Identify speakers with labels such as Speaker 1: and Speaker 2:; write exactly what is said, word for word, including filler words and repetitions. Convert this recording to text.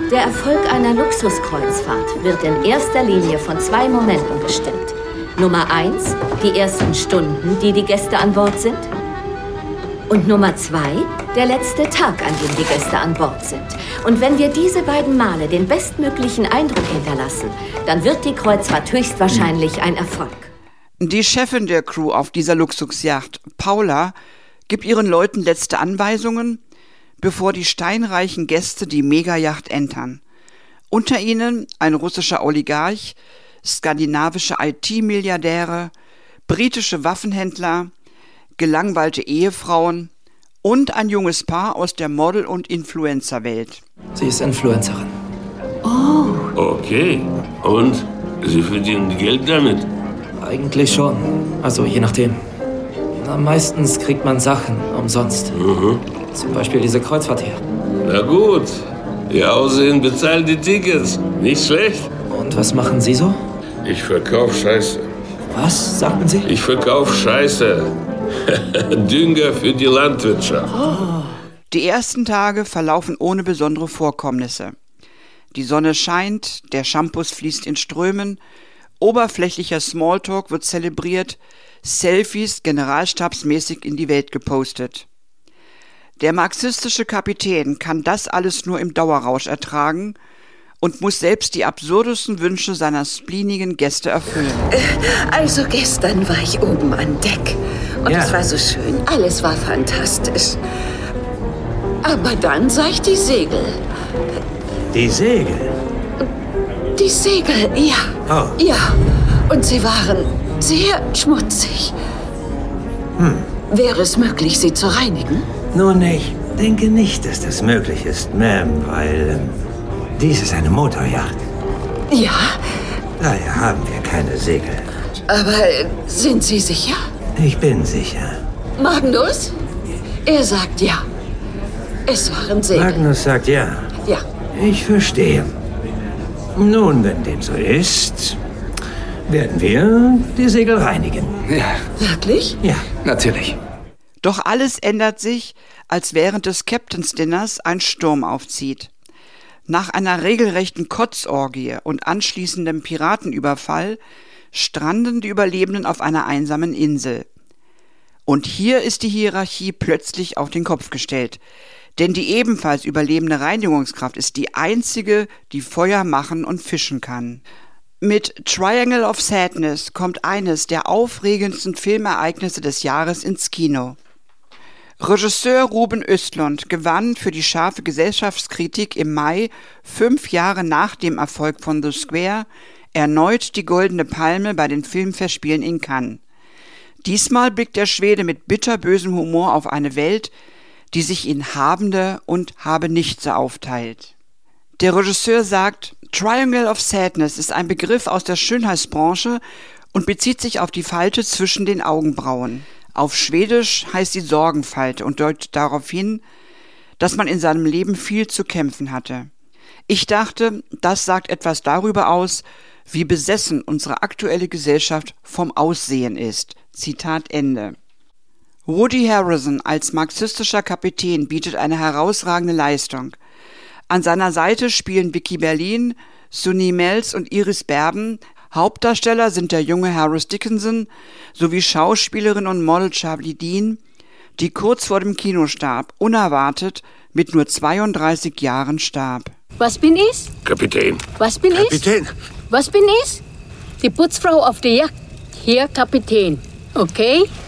Speaker 1: Der Erfolg einer Luxuskreuzfahrt wird in erster Linie von zwei Momenten bestimmt. Nummer eins, die ersten Stunden, die die Gäste an Bord sind. Und Nummer zwei, der letzte Tag, an dem die Gäste an Bord sind. Und wenn wir diese beiden Male den bestmöglichen Eindruck hinterlassen, dann wird die Kreuzfahrt höchstwahrscheinlich ein Erfolg.
Speaker 2: Die Chefin der Crew auf dieser Luxusjacht, Paula, gibt ihren Leuten letzte Anweisungen, bevor die steinreichen Gäste die Megayacht entern. Unter ihnen ein russischer Oligarch, skandinavische I T-Milliardäre, britische Waffenhändler, gelangweilte Ehefrauen und ein junges Paar aus der Model- und Influencer-Welt.
Speaker 3: Sie ist Influencerin.
Speaker 1: Oh.
Speaker 4: Okay. Und? Sie verdienen Geld damit?
Speaker 3: Eigentlich schon. Also je nachdem. Na, meistens kriegt man Sachen umsonst.
Speaker 4: Mhm.
Speaker 3: Zum Beispiel diese Kreuzfahrt hier.
Speaker 4: Na gut. Ihr Aussehen bezahlt die Tickets. Nicht schlecht.
Speaker 3: Und was machen Sie so?
Speaker 4: Ich verkauf Scheiße.
Speaker 3: Was, sagten Sie?
Speaker 4: Ich verkauf Scheiße. Dünger für die Landwirtschaft.
Speaker 2: Oh. Die ersten Tage verlaufen ohne besondere Vorkommnisse. Die Sonne scheint, der Shampoos fließt in Strömen, oberflächlicher Smalltalk wird zelebriert, Selfies generalstabsmäßig in die Welt gepostet. Der marxistische Kapitän kann das alles nur im Dauerrausch ertragen und muss selbst die absurdesten Wünsche seiner spleenigen Gäste erfüllen.
Speaker 5: Also gestern war ich oben an Deck und
Speaker 6: Ja.
Speaker 5: es war so schön, alles war fantastisch. Aber dann sah ich die Segel.
Speaker 6: Die Segel?
Speaker 5: Die Segel, ja.
Speaker 6: Oh.
Speaker 5: Ja, und sie waren sehr schmutzig.
Speaker 6: Hm.
Speaker 5: Wäre es möglich, sie zu reinigen?
Speaker 6: Nun, ich denke nicht, dass das möglich ist, Ma'am, weil ähm, dies ist eine Motorjacht.
Speaker 5: Ja.
Speaker 6: Daher haben wir keine Segel.
Speaker 5: Aber äh, sind Sie sicher?
Speaker 6: Ich bin sicher.
Speaker 5: Magnus? Er sagt ja. Es waren Segel.
Speaker 6: Magnus sagt ja.
Speaker 5: Ja.
Speaker 6: Ich verstehe. Nun, wenn dem so ist, werden wir die Segel reinigen.
Speaker 3: Ja.
Speaker 5: Wirklich?
Speaker 6: Ja.
Speaker 3: Natürlich.
Speaker 2: Doch alles ändert sich, als während des Captain's Dinners ein Sturm aufzieht. Nach einer regelrechten Kotzorgie und anschließendem Piratenüberfall stranden die Überlebenden auf einer einsamen Insel. Und hier ist die Hierarchie plötzlich auf den Kopf gestellt. Denn die ebenfalls überlebende Reinigungskraft ist die einzige, die Feuer machen und fischen kann. Mit Triangle of Sadness kommt eines der aufregendsten Filmereignisse des Jahres ins Kino. Regisseur Ruben Östlund gewann für die scharfe Gesellschaftskritik im Mai, fünf Jahre nach dem Erfolg von The Square, erneut die Goldene Palme bei den Filmfestspielen in Cannes. Diesmal blickt der Schwede mit bitterbösem Humor auf eine Welt, die sich in Habende und Habenichtse aufteilt. Der Regisseur sagt, Triangle of Sadness ist ein Begriff aus der Schönheitsbranche und bezieht sich auf die Falte zwischen den Augenbrauen. Auf Schwedisch heißt sie Sorgenfalte und deutet darauf hin, dass man in seinem Leben viel zu kämpfen hatte. Ich dachte, das sagt etwas darüber aus, wie besessen unsere aktuelle Gesellschaft vom Aussehen ist. Zitat Ende. Woody Harrelson als marxistischer Kapitän bietet eine herausragende Leistung. An seiner Seite spielen Vicky Berlin, Sunny Melz und Iris Berben. Hauptdarsteller sind der junge Harris Dickinson sowie Schauspielerin und Model Charlie Dean, die kurz vor dem Kinostart unerwartet mit nur zweiunddreißig Jahren starb.
Speaker 7: Was bin ich?
Speaker 4: Kapitän.
Speaker 7: Was bin ich?
Speaker 4: Kapitän.
Speaker 7: Was bin ich? Die Putzfrau auf der Yacht. Hier Kapitän. Okay?